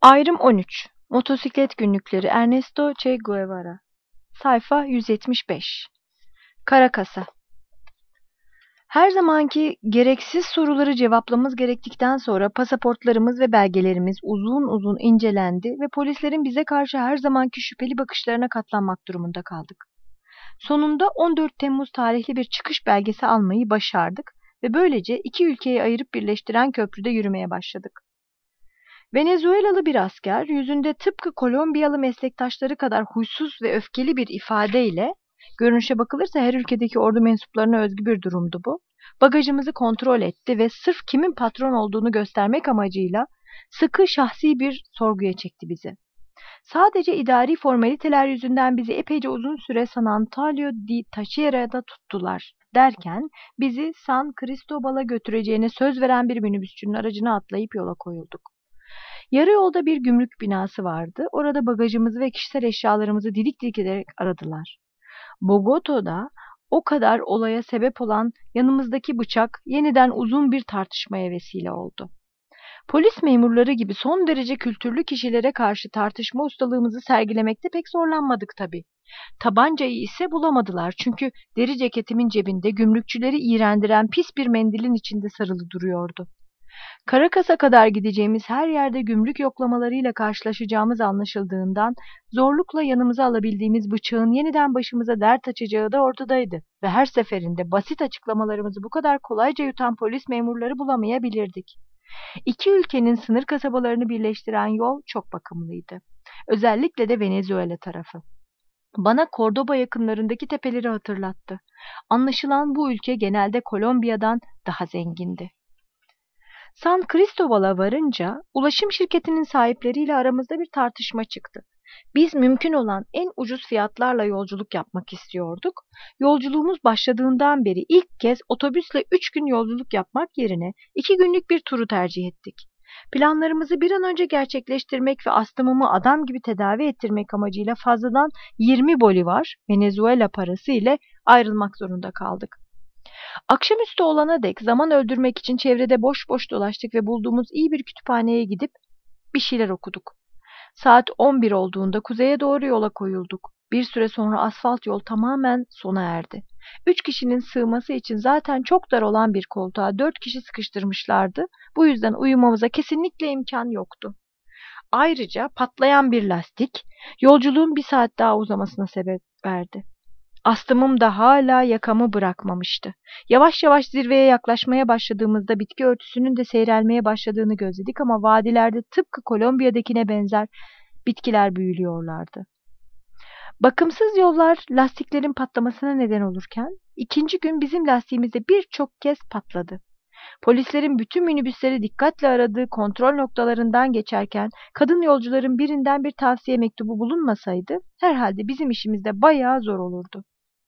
Ayrım 13. Motosiklet günlükleri Ernesto Che Guevara. Sayfa 175. Kara kasa. Her zamanki gereksiz soruları cevaplamamız gerektikten sonra pasaportlarımız ve belgelerimiz uzun uzun incelendi ve polislerin bize karşı her zamanki şüpheli bakışlarına katlanmak durumunda kaldık. Sonunda 14 Temmuz tarihli bir çıkış belgesi almayı başardık ve böylece iki ülkeyi ayırıp birleştiren köprüde yürümeye başladık. Venezuelalı bir asker yüzünde tıpkı Kolombiyalı meslektaşları kadar huysuz ve öfkeli bir ifadeyle, görünüşe bakılırsa her ülkedeki ordu mensuplarına özgü bir durumdu bu, bagajımızı kontrol etti ve sırf kimin patron olduğunu göstermek amacıyla sıkı şahsi bir sorguya çekti bizi. Sadece idari formaliteler yüzünden bizi epeyce uzun süre San Antonio di Tachiera'da tuttular derken bizi San Cristobal'a götüreceğine söz veren bir minibüsçünün aracına atlayıp yola koyulduk. Yarı yolda bir gümrük binası vardı. Orada bagajımızı ve kişisel eşyalarımızı didik didik ederek aradılar. Bogota'da o kadar olaya sebep olan yanımızdaki bıçak yeniden uzun bir tartışmaya vesile oldu. Polis memurları gibi son derece kültürlü kişilere karşı tartışma ustalığımızı sergilemekte pek zorlanmadık tabii. Tabancayı ise bulamadılar çünkü deri ceketimin cebinde gümrükçüleri iğrendiren pis bir mendilin içinde sarılı duruyordu. Karakas'a kadar gideceğimiz her yerde gümrük yoklamalarıyla karşılaşacağımız anlaşıldığından zorlukla yanımıza alabildiğimiz bıçağın yeniden başımıza dert açacağı da ortadaydı ve her seferinde basit açıklamalarımızı bu kadar kolayca yutan polis memurları bulamayabilirdik. İki ülkenin sınır kasabalarını birleştiren yol çok bakımlıydı. Özellikle de Venezuela tarafı. Bana Cordoba yakınlarındaki tepeleri hatırlattı. Anlaşılan bu ülke genelde Kolombiya'dan daha zengindi. San Cristobal'a varınca ulaşım şirketinin sahipleriyle aramızda bir tartışma çıktı. Biz mümkün olan en ucuz fiyatlarla yolculuk yapmak istiyorduk. Yolculuğumuz başladığından beri ilk kez otobüsle 3 gün yolculuk yapmak yerine 2 günlük bir turu tercih ettik. Planlarımızı bir an önce gerçekleştirmek ve astımımı adam gibi tedavi ettirmek amacıyla fazladan 20 bolivar Venezuela parası ile ayrılmak zorunda kaldık. Akşamüstü olana dek zaman öldürmek için çevrede boş boş dolaştık ve bulduğumuz iyi bir kütüphaneye gidip bir şeyler okuduk. Saat 11 olduğunda kuzeye doğru yola koyulduk. Bir süre sonra asfalt yol tamamen sona erdi. 3 kişinin sığması için zaten çok dar olan bir koltuğa 4 kişi sıkıştırmışlardı. Bu yüzden uyumamıza kesinlikle imkan yoktu. Ayrıca patlayan bir lastik yolculuğun bir saat daha uzamasına sebep verdi. Astımım da hala yakamı bırakmamıştı. Yavaş yavaş zirveye yaklaşmaya başladığımızda bitki örtüsünün de seyrelmeye başladığını gözledik ama vadilerde tıpkı Kolombiya'dakine benzer bitkiler büyülüyorlardı. Bakımsız yollar lastiklerin patlamasına neden olurken ikinci gün bizim lastiğimiz de birçok kez patladı. Polislerin bütün minibüsleri dikkatle aradığı kontrol noktalarından geçerken kadın yolcuların birinden bir tavsiye mektubu bulunmasaydı herhalde bizim işimiz de bayağı zor olurdu.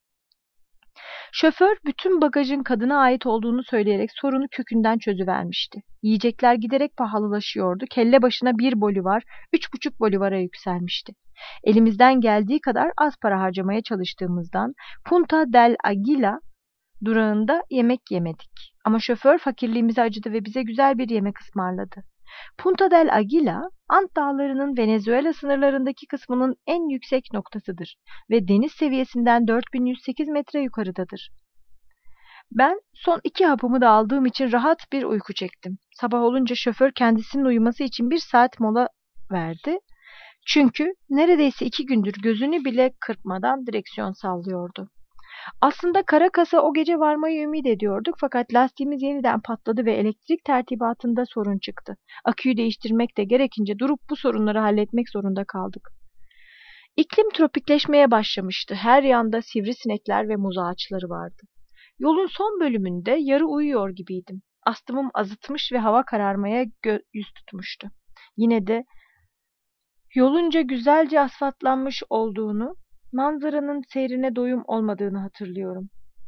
Şoför bütün bagajın kadına ait olduğunu söyleyerek sorunu kökünden çözüvermişti. Yiyecekler giderek pahalılaşıyordu. Kelle başına 1 bolivar, 3,5 bolivara yükselmişti. Elimizden geldiği kadar az para harcamaya çalıştığımızdan Punta del Aguila durağında yemek yemedik. Ama şoför fakirliğimize acıdı ve bize güzel bir yemek ısmarladı. Punta del Aguila, Ant Dağları'nın Venezuela sınırlarındaki kısmının en yüksek noktasıdır ve deniz seviyesinden 4108 metre yukarıdadır. Ben son 2 hapımı da aldığım için rahat bir uyku çektim. Sabah olunca şoför kendisinin uyuması için 1 saat mola verdi. Çünkü neredeyse 2 gündür gözünü bile kırpmadan direksiyon sallıyordu. Aslında Karakas'a o gece varmayı ümit ediyorduk fakat lastiğimiz yeniden patladı ve elektrik tertibatında sorun çıktı. Aküyü değiştirmek de gerekince durup bu sorunları halletmek zorunda kaldık. İklim tropikleşmeye başlamıştı. Her yanda sivrisinekler ve muz ağaçları vardı. Yolun son bölümünde yarı uyuyor gibiydim. Astımım azıtmış ve hava kararmaya yüz tutmuştu. Yine de yolunca güzelce asfaltlanmış olduğunu, manzaranın seyrine doyum olmadığını hatırlıyorum.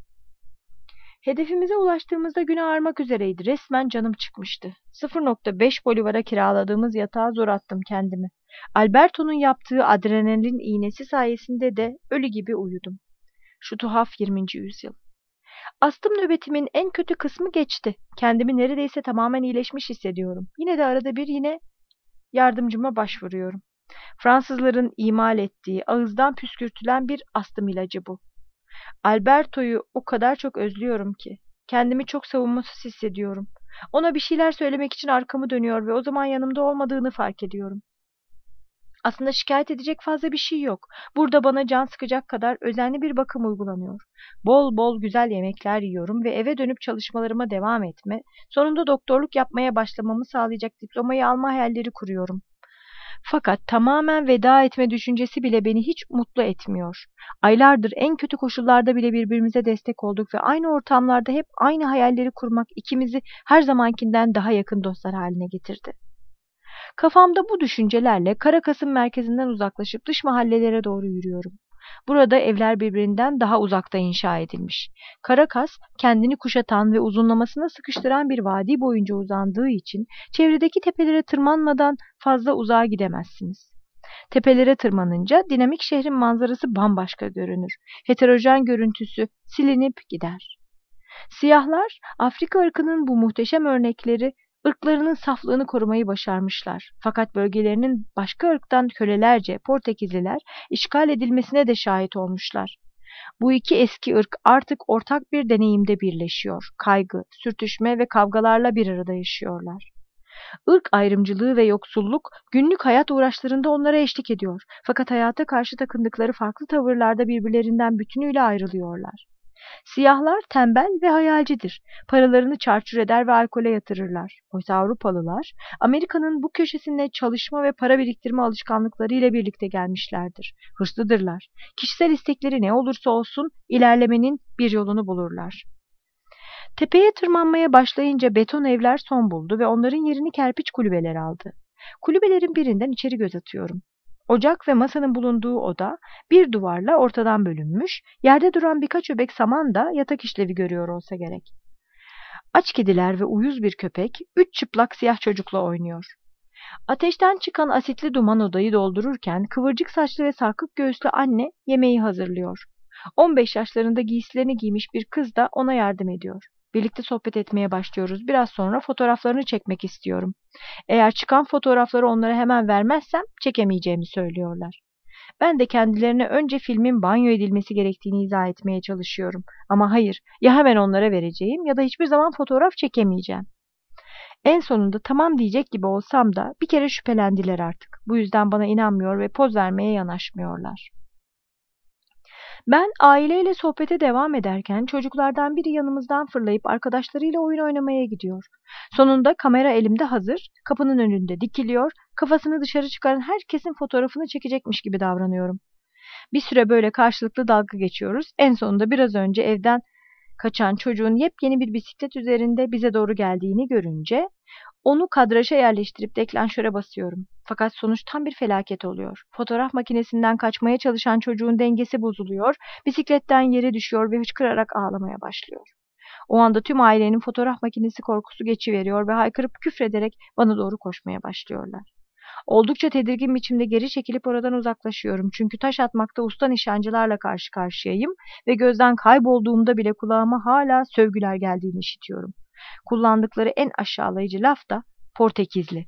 Hedefimize ulaştığımızda gün ağarmak üzereydi. Resmen canım çıkmıştı. 0,5 bolivara kiraladığımız yatağa zor attım kendimi. Alberto'nun yaptığı adrenalin iğnesi sayesinde de ölü gibi uyudum. Şu tuhaf 20. yüzyıl. Astım nöbetimin en kötü kısmı geçti. Kendimi neredeyse tamamen iyileşmiş hissediyorum. Yine de arada bir yardımcıma başvuruyorum. Fransızların imal ettiği, ağızdan püskürtülen bir astım ilacı bu. Alberto'yu o kadar çok özlüyorum ki. Kendimi çok savunmasız hissediyorum. Ona bir şeyler söylemek için arkamı dönüyor ve o zaman yanımda olmadığını fark ediyorum. Aslında şikayet edecek fazla bir şey yok. Burada bana can sıkacak kadar özenli bir bakım uygulanıyor. Bol bol güzel yemekler yiyorum ve eve dönüp çalışmalarıma devam etme, sonunda doktorluk yapmaya başlamamı sağlayacak diplomayı alma hayalleri kuruyorum. Fakat tamamen veda etme düşüncesi bile beni hiç mutlu etmiyor. Aylardır en kötü koşullarda bile birbirimize destek olduk ve aynı ortamlarda hep aynı hayalleri kurmak ikimizi her zamankinden daha yakın dostlar haline getirdi. Kafamda bu düşüncelerle Karakas'ın merkezinden uzaklaşıp dış mahallelere doğru yürüyorum. Burada evler birbirinden daha uzakta inşa edilmiş. Karakas, kendini kuşatan ve uzunlamasına sıkıştıran bir vadi boyunca uzandığı için çevredeki tepelere tırmanmadan fazla uzağa gidemezsiniz. Tepelere tırmanınca dinamik şehrin manzarası bambaşka görünür. Heterojen görüntüsü silinip gider. Siyahlar, Afrika ırkının bu muhteşem örnekleri, ırklarının saflığını korumayı başarmışlar. Fakat bölgelerinin başka ırktan kölelerce Portekizliler işgal edilmesine de şahit olmuşlar. Bu iki eski ırk artık ortak bir deneyimde birleşiyor. Kaygı, sürtüşme ve kavgalarla bir arada yaşıyorlar. Irk ayrımcılığı ve yoksulluk günlük hayat uğraşlarında onlara eşlik ediyor. Fakat hayata karşı takındıkları farklı tavırlarda birbirlerinden bütünüyle ayrılıyorlar. Siyahlar tembel ve hayalcidir. Paralarını çarçur eder ve alkole yatırırlar. Oysa Avrupalılar, Amerika'nın bu köşesinde çalışma ve para biriktirme alışkanlıkları ile birlikte gelmişlerdir. Hırslıdırlar. Kişisel istekleri ne olursa olsun ilerlemenin bir yolunu bulurlar. Tepeye tırmanmaya başlayınca beton evler son buldu ve onların yerini kerpiç kulübeler aldı. Kulübelerin birinden içeri göz atıyorum. Ocak ve masanın bulunduğu oda bir duvarla ortadan bölünmüş, yerde duran birkaç öbek saman da yatak işlevi görüyor olsa gerek. Aç kediler ve uyuz bir köpek 3 çıplak siyah çocukla oynuyor. Ateşten çıkan asitli duman odayı doldururken kıvırcık saçlı ve sarkık göğüslü anne yemeği hazırlıyor. 15 yaşlarında giysilerini giymiş bir kız da ona yardım ediyor. Birlikte sohbet etmeye başlıyoruz. Biraz sonra fotoğraflarını çekmek istiyorum. Eğer çıkan fotoğrafları onlara hemen vermezsem çekemeyeceğimi söylüyorlar. Ben de kendilerine önce filmin banyo edilmesi gerektiğini izah etmeye çalışıyorum. Ama hayır, ya hemen onlara vereceğim ya da hiçbir zaman fotoğraf çekemeyeceğim. En sonunda tamam diyecek gibi olsam da bir kere şüphelendiler artık. Bu yüzden bana inanmıyor ve poz vermeye yanaşmıyorlar. Ben aileyle sohbete devam ederken çocuklardan biri yanımızdan fırlayıp arkadaşlarıyla oyun oynamaya gidiyor. Sonunda kamera elimde hazır, kapının önünde dikiliyor, kafasını dışarı çıkaran herkesin fotoğrafını çekecekmiş gibi davranıyorum. Bir süre böyle karşılıklı dalga geçiyoruz. En sonunda biraz önce evden kaçan çocuğun yepyeni bir bisiklet üzerinde bize doğru geldiğini görünce onu kadraja yerleştirip deklanşöre basıyorum. Fakat sonuç tam bir felaket oluyor. Fotoğraf makinesinden kaçmaya çalışan çocuğun dengesi bozuluyor, bisikletten yere düşüyor ve hıçkırarak ağlamaya başlıyor. O anda tüm ailenin fotoğraf makinesi korkusu geçiveriyor ve haykırıp küfrederek bana doğru koşmaya başlıyorlar. Oldukça tedirgin biçimde geri çekilip oradan uzaklaşıyorum. Çünkü taş atmakta usta nişancılarla karşı karşıyayım ve gözden kaybolduğumda bile kulağıma hala sövgüler geldiğini işitiyorum. Kullandıkları en aşağılayıcı laf da Portekizli.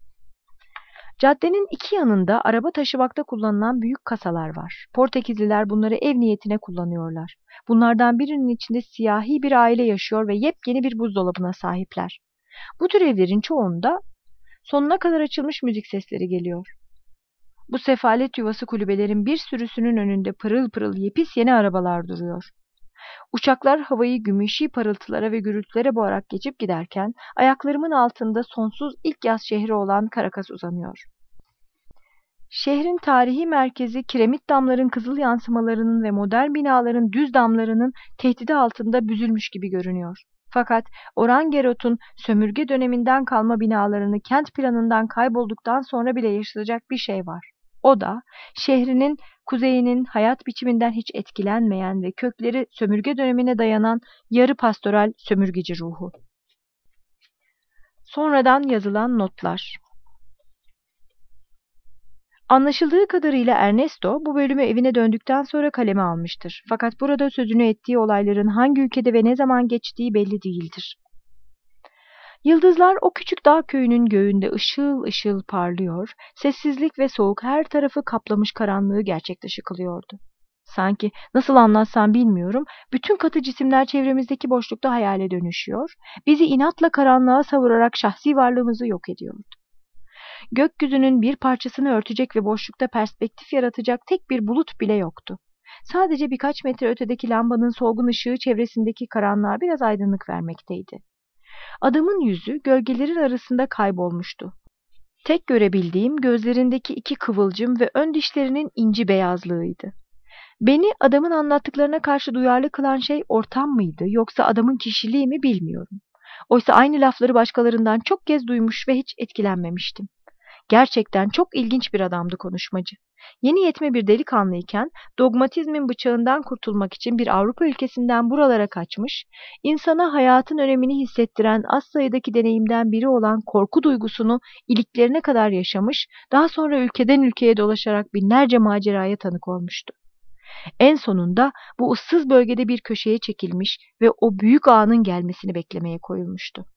Caddenin iki yanında araba taşımakta kullanılan büyük kasalar var. Portekizliler bunları ev niyetine kullanıyorlar. Bunlardan birinin içinde siyahi bir aile yaşıyor ve yepyeni bir buzdolabına sahipler. Bu tür evlerin çoğunda sonuna kadar açılmış müzik sesleri geliyor. Bu sefalet yuvası kulübelerin bir sürüsünün önünde pırıl pırıl yepis yeni arabalar duruyor. Uçaklar havayı gümüşi parıltılara ve gürültülere boğarak geçip giderken ayaklarımın altında sonsuz ilk yaz şehri olan Karakas uzanıyor. Şehrin tarihi merkezi kiremit damların kızıl yansımalarının ve modern binaların düz damlarının tehdidi altında büzülmüş gibi görünüyor. Fakat Orangerot'un sömürge döneminden kalma binalarını kent planından kaybolduktan sonra bile yaşatacak bir şey var. O da şehrinin kuzeyinin hayat biçiminden hiç etkilenmeyen ve kökleri sömürge dönemine dayanan yarı pastoral sömürgeci ruhu. Sonradan yazılan notlar. Anlaşıldığı kadarıyla Ernesto bu bölümü evine döndükten sonra kaleme almıştır. Fakat burada sözünü ettiği olayların hangi ülkede ve ne zaman geçtiği belli değildir. Yıldızlar o küçük dağ köyünün göğünde ışıl ışıl parlıyor, sessizlik ve soğuk her tarafı kaplamış karanlığı gerçek dışı kılıyordu. Sanki nasıl anlatsam bilmiyorum, bütün katı cisimler çevremizdeki boşlukta hayale dönüşüyor, bizi inatla karanlığa savurarak şahsi varlığımızı yok ediyordu. Gökyüzünün bir parçasını örtecek ve boşlukta perspektif yaratacak tek bir bulut bile yoktu. Sadece birkaç metre ötedeki lambanın solgun ışığı çevresindeki karanlığa biraz aydınlık vermekteydi. Adamın yüzü gölgelerin arasında kaybolmuştu. Tek görebildiğim gözlerindeki iki kıvılcım ve ön dişlerinin inci beyazlığıydı. Beni adamın anlattıklarına karşı duyarlı kılan şey ortam mıydı yoksa adamın kişiliği mi bilmiyorum. Oysa aynı lafları başkalarından çok kez duymuş ve hiç etkilenmemiştim. Gerçekten çok ilginç bir adamdı konuşmacı. Yeni yetme bir delikanlıyken dogmatizmin bıçağından kurtulmak için bir Avrupa ülkesinden buralara kaçmış, insana hayatın önemini hissettiren az sayıdaki deneyimden biri olan korku duygusunu iliklerine kadar yaşamış, daha sonra ülkeden ülkeye dolaşarak binlerce maceraya tanık olmuştu. En sonunda bu ıssız bölgede bir köşeye çekilmiş ve o büyük anın gelmesini beklemeye koyulmuştu.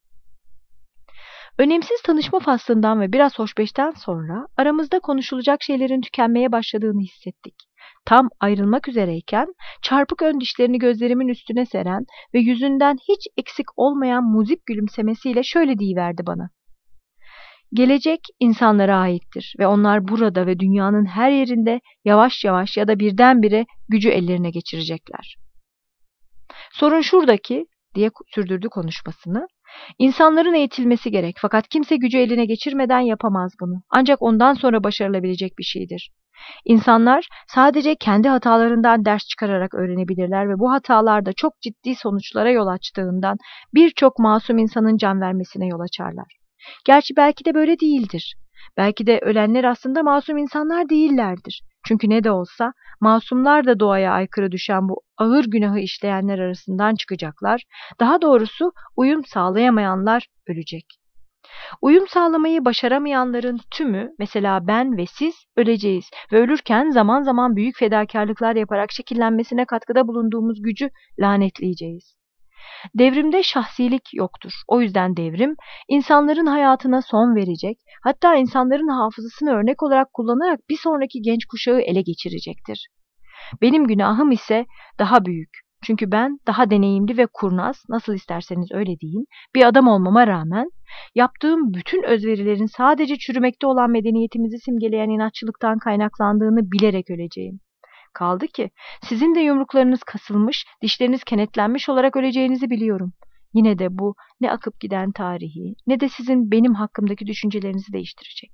Önemsiz tanışma faslından ve biraz hoşbeşten sonra aramızda konuşulacak şeylerin tükenmeye başladığını hissettik. Tam ayrılmak üzereyken çarpık ön dişlerini gözlerimin üstüne seren ve yüzünden hiç eksik olmayan muzip gülümsemesiyle şöyle deyiverdi bana. Gelecek insanlara aittir ve onlar burada ve dünyanın her yerinde yavaş yavaş ya da birdenbire gücü ellerine geçirecekler. Sorun şuradaki diye sürdürdü konuşmasını. İnsanların eğitilmesi gerek fakat kimse gücü eline geçirmeden yapamaz bunu. Ancak ondan sonra başarılabilecek bir şeydir. İnsanlar sadece kendi hatalarından ders çıkararak öğrenebilirler ve bu hatalar da çok ciddi sonuçlara yol açtığından birçok masum insanın can vermesine yol açarlar. Gerçi belki de böyle değildir. Belki de ölenler aslında masum insanlar değillerdir. Çünkü ne de olsa masumlar da doğaya aykırı düşen bu ağır günahı işleyenler arasından çıkacaklar. Daha doğrusu uyum sağlayamayanlar ölecek. Uyum sağlamayı başaramayanların tümü, mesela ben ve siz öleceğiz ve ölürken zaman zaman büyük fedakarlıklar yaparak şekillenmesine katkıda bulunduğumuz gücü lanetleyeceğiz. Devrimde şahsilik yoktur. O yüzden devrim, insanların hayatına son verecek, hatta insanların hafızasını örnek olarak kullanarak bir sonraki genç kuşağı ele geçirecektir. Benim günahım ise daha büyük. Çünkü ben daha deneyimli ve kurnaz, nasıl isterseniz öyle deyin, bir adam olmama rağmen yaptığım bütün özverilerin sadece çürümekte olan medeniyetimizi simgeleyen inatçılıktan kaynaklandığını bilerek öleceğim. Kaldı ki sizin de yumruklarınız kasılmış, dişleriniz kenetlenmiş olarak öleceğinizi biliyorum. Yine de bu ne akıp giden tarihi ne de sizin benim hakkımdaki düşüncelerinizi değiştirecek.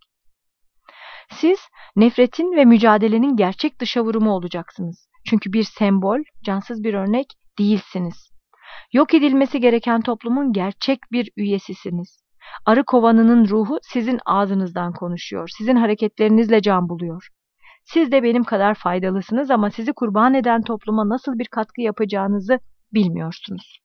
Siz nefretin ve mücadelenin gerçek dışavurumu olacaksınız. Çünkü bir sembol, cansız bir örnek değilsiniz. Yok edilmesi gereken toplumun gerçek bir üyesisiniz. Arı kovanının ruhu sizin ağzınızdan konuşuyor, sizin hareketlerinizle can buluyor. Siz de benim kadar faydalısınız ama sizi kurban eden topluma nasıl bir katkı yapacağınızı bilmiyorsunuz.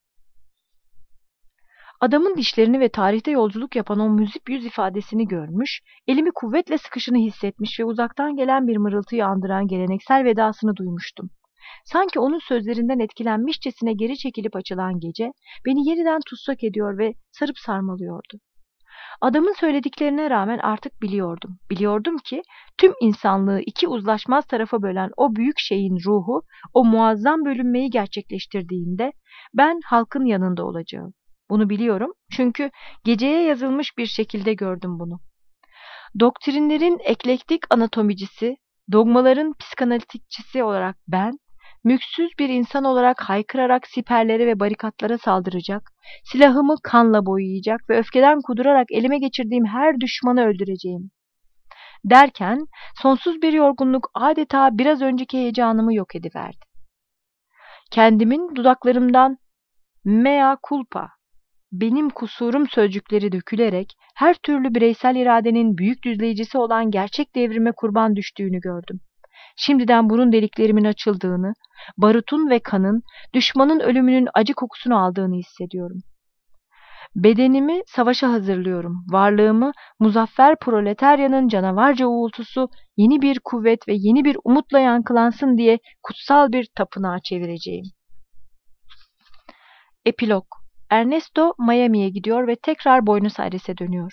Adamın dişlerini ve tarihte yolculuk yapan o müzip yüz ifadesini görmüş, elimi kuvvetle sıkışını hissetmiş ve uzaktan gelen bir mırıltıyı andıran geleneksel vedasını duymuştum. Sanki onun sözlerinden etkilenmişçesine geri çekilip açılan gece beni yeniden tutsak ediyor ve sarıp sarmalıyordu. Adamın söylediklerine rağmen artık biliyordum. Biliyordum ki tüm insanlığı iki uzlaşmaz tarafa bölen o büyük şeyin ruhu, o muazzam bölünmeyi gerçekleştirdiğinde ben halkın yanında olacağım. Bunu biliyorum çünkü geceye yazılmış bir şekilde gördüm bunu. Doktrinlerin eklektik anatomicisi, dogmaların psikanalitikçisi olarak ben, mülksüz bir insan olarak haykırarak siperlere ve barikatlara saldıracak, silahımı kanla boyayacak ve öfkeden kudurarak elime geçirdiğim her düşmanı öldüreceğim. Derken sonsuz bir yorgunluk adeta biraz önceki heyecanımı yok ediverdi. Kendimin dudaklarımdan mea culpa, benim kusurum sözcükleri dökülerek her türlü bireysel iradenin büyük düzleyicisi olan gerçek devrime kurban düştüğünü gördüm. Şimdiden burun deliklerimin açıldığını, barutun ve kanın, düşmanın ölümünün acı kokusunu aldığını hissediyorum. Bedenimi savaşa hazırlıyorum. Varlığımı muzaffer proletaryanın canavarca uğultusu yeni bir kuvvet ve yeni bir umutla yankılansın diye kutsal bir tapınağa çevireceğim. Epilog. Ernesto Miami'ye gidiyor ve tekrar Buenos Aires'e dönüyor.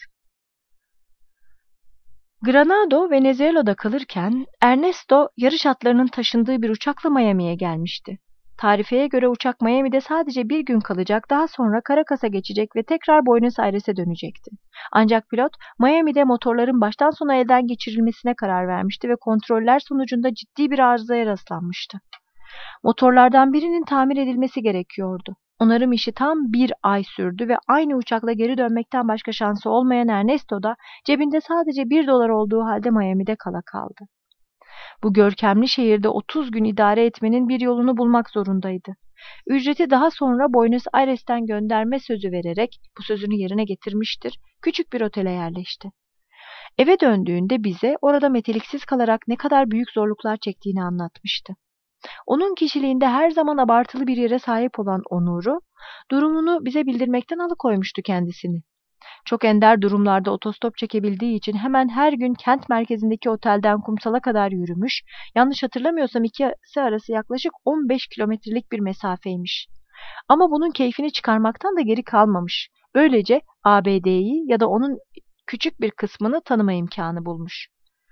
Granado, Venezuela'da kalırken Ernesto yarış atlarının taşındığı bir uçakla Miami'ye gelmişti. Tarifeye göre uçak Miami'de sadece bir gün kalacak, daha sonra Caracas'a geçecek ve tekrar Buenos Aires'e dönecekti. Ancak pilot Miami'de motorların baştan sona elden geçirilmesine karar vermişti ve kontroller sonucunda ciddi bir arızaya rastlanmıştı. Motorlardan birinin tamir edilmesi gerekiyordu. Onarım işi tam bir ay sürdü ve aynı uçakla geri dönmekten başka şansı olmayan Ernesto da cebinde sadece $1 olduğu halde Miami'de kala kaldı. Bu görkemli şehirde 30 gün idare etmenin bir yolunu bulmak zorundaydı. Ücreti daha sonra Buenos Aires'ten gönderme sözü vererek bu sözünü yerine getirmiştir. Küçük bir otele yerleşti. Eve döndüğünde bize orada meteliksiz kalarak ne kadar büyük zorluklar çektiğini anlatmıştı. Onun kişiliğinde her zaman abartılı bir yere sahip olan onuru, durumunu bize bildirmekten alıkoymuştu kendisini. Çok ender durumlarda otostop çekebildiği için hemen her gün kent merkezindeki otelden kumsala kadar yürümüş, yanlış hatırlamıyorsam ikisi arası yaklaşık 15 kilometrelik bir mesafeymiş. Ama bunun keyfini çıkarmaktan da geri kalmamış. Böylece ABD'yi ya da onun küçük bir kısmını tanıma imkanı bulmuş.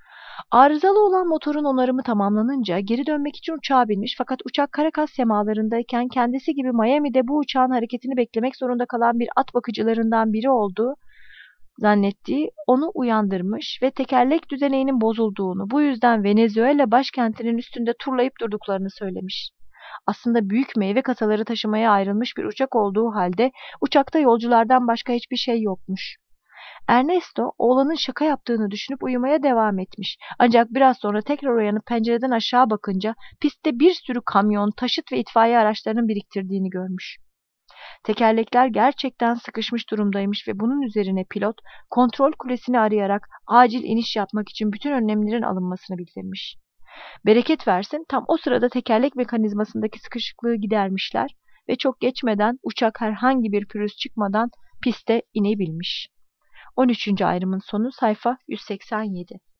Arızalı olan motorun onarımı tamamlanınca geri dönmek için uçağa binmiş, fakat uçak Caracas semalarındayken kendisi gibi Miami'de bu uçağın hareketini beklemek zorunda kalan bir at bakıcılarından biri olduğu zannettiği onu uyandırmış ve tekerlek düzeneğinin bozulduğunu, bu yüzden Venezuela başkentinin üstünde turlayıp durduklarını söylemiş. Aslında büyük meyve kasaları taşımaya ayrılmış bir uçak olduğu halde uçakta yolculardan başka hiçbir şey yokmuş. Ernesto, oğlanın şaka yaptığını düşünüp uyumaya devam etmiş. Ancak biraz sonra tekrar uyanıp pencereden aşağı bakınca pistte bir sürü kamyon, taşıt ve itfaiye araçlarının biriktirdiğini görmüş. Tekerlekler gerçekten sıkışmış durumdaymış ve bunun üzerine pilot kontrol kulesini arayarak acil iniş yapmak için bütün önlemlerin alınmasını bildirmiş. Bereket versin, tam o sırada tekerlek mekanizmasındaki sıkışıklığı gidermişler ve çok geçmeden uçak herhangi bir pürüz çıkmadan piste inebilmiş. 13. ayrımın sonu, sayfa 187.